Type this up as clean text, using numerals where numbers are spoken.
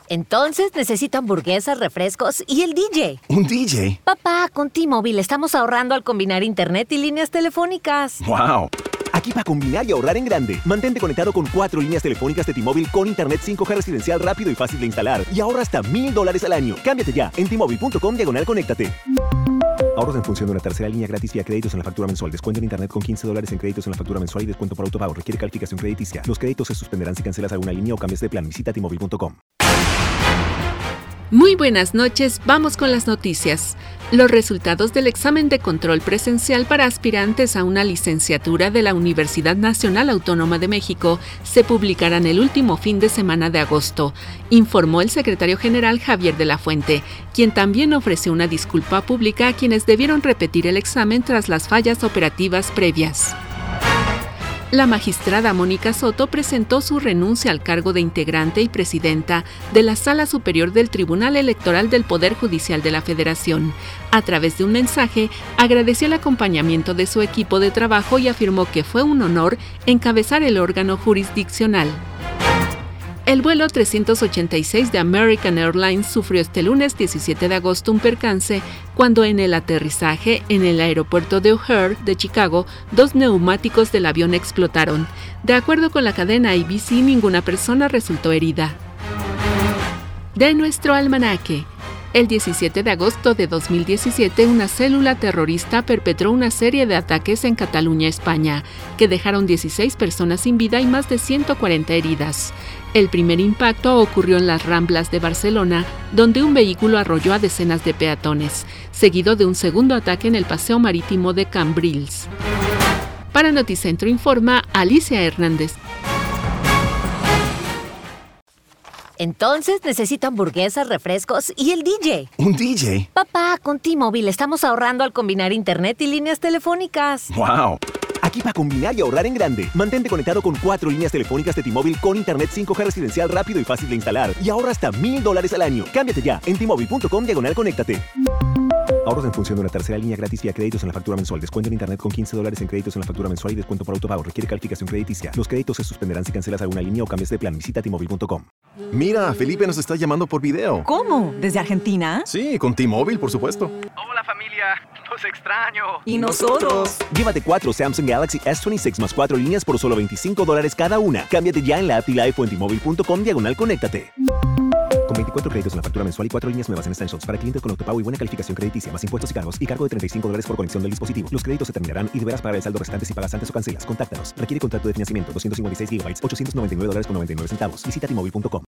Entonces necesito hamburguesas, refrescos y el DJ. ¿Un DJ? Papá, con T-Mobile estamos ahorrando al combinar internet y líneas telefónicas. ¡Wow! Aquí para combinar y ahorrar en grande. Mantente conectado con 4 líneas telefónicas de T-Mobile con internet 5G residencial rápido y fácil de instalar. Y ahorra hasta $1,000 al año. Cámbiate ya en T-Mobile.com/conéctate. Ahorros en función de una tercera línea gratis vía créditos en la factura mensual. Descuento en internet con $15 en créditos en la factura mensual y descuento por autopago. Requiere calificación crediticia. Los créditos se suspenderán si cancelas alguna línea o cambias de plan. Visita T-Mobile.com. Muy buenas noches, vamos con las noticias. Los resultados del examen de control presencial para aspirantes a una licenciatura de la Universidad Nacional Autónoma de México se publicarán el último fin de semana de agosto, informó el secretario general Javier de la Fuente, quien también ofreció una disculpa pública a quienes debieron repetir el examen tras las fallas operativas previas. La magistrada Mónica Soto presentó su renuncia al cargo de integrante y presidenta de la Sala Superior del Tribunal Electoral del Poder Judicial de la Federación. A través de un mensaje, agradeció el acompañamiento de su equipo de trabajo y afirmó que fue un honor encabezar el órgano jurisdiccional. El vuelo 386 de American Airlines sufrió este lunes 17 de agosto un percance cuando en el aterrizaje en el aeropuerto de O'Hare de Chicago, 2 neumáticos del avión explotaron. De acuerdo con la cadena ABC, ninguna persona resultó herida. De nuestro almanaque. El 17 de agosto de 2017, una célula terrorista perpetró una serie de ataques en Cataluña, España, que dejaron 16 personas sin vida y más de 140 heridas. El primer impacto ocurrió en las Ramblas de Barcelona, donde un vehículo arrolló a decenas de peatones, seguido de un segundo ataque en el paseo marítimo de Cambrils. Para Noticentro informa Alicia Hernández. Entonces necesito hamburguesas, refrescos y el DJ. ¿Un DJ? Papá, con T-Mobile estamos ahorrando al combinar internet y líneas telefónicas. ¡Wow! Aquí para combinar y ahorrar en grande. Mantente conectado con 4 líneas telefónicas de T-Mobile con internet 5G residencial rápido y fácil de instalar. Y ahorra hasta $1,000 al año. Cámbiate ya en T-Mobile.com/conéctate. Ahorros en función de una tercera línea gratis vía créditos en la factura mensual. Descuento en internet con $15 en créditos en la factura mensual y descuento por autopago. Requiere calificación crediticia. Los créditos se suspenderán si cancelas alguna línea o cambias de plan. Visita T-Mobile.com. Mira, Felipe nos está llamando por video. ¿Cómo? ¿Desde Argentina? Sí, con T-Mobile, por supuesto. Hola familia, los extraño. ¿Y nosotros? Llévate 4 Samsung Galaxy S26 más 4 líneas por solo $25 cada una. Cámbiate ya en la app T-Life o en T-Mobile.com/conéctate. Con 24 créditos en la factura mensual y 4 líneas nuevas en Essentials para clientes con autopago y buena calificación crediticia, más impuestos y cargos y cargo de $35 por conexión del dispositivo. Los créditos se terminarán y deberás pagar el saldo restante si pagas antes o cancelas. Contáctanos. Requiere contrato de financiamiento 256 GB, $899.99. Visita T-Mobile.com.